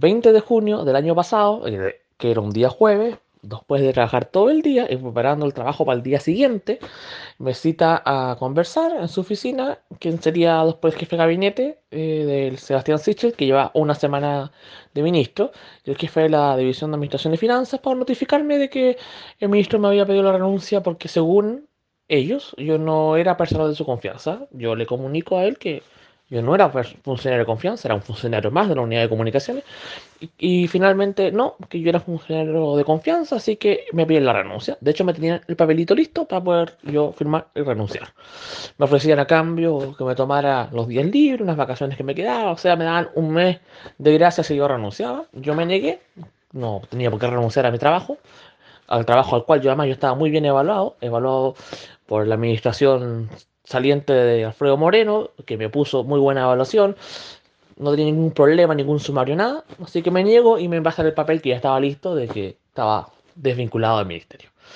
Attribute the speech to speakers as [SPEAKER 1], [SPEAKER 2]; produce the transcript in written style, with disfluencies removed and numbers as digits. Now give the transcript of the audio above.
[SPEAKER 1] 20 de junio del año pasado, que era un día jueves, después de trabajar todo el día y preparando el trabajo para el día siguiente, me cita a conversar en su oficina, quien sería después el jefe de gabinete del Sebastián Sichel, que lleva una semana de ministro, y el jefe de la División de Administración y Finanzas, para notificarme de que el ministro me había pedido la renuncia porque según ellos, yo no era personal de su confianza. Yo le comunico a él que yo no era funcionario de confianza, era un funcionario más de la unidad de comunicaciones. Y finalmente, no, que yo era funcionario de confianza, así que me piden la renuncia. De hecho, me tenían el papelito listo para poder yo firmar y renunciar. Me ofrecían a cambio que me tomara los días libres, unas vacaciones que me quedaba, o sea, me daban un mes de gracia si yo renunciaba. Yo me negué, no tenía por qué renunciar a mi trabajo, al trabajo al cual yo además yo estaba muy bien evaluado por la administración saliente de Alfredo Moreno, que me puso muy buena evaluación, no tenía ningún problema, ningún sumario, nada, así que me niego y me pasan el papel que ya estaba listo de que estaba desvinculado del ministerio.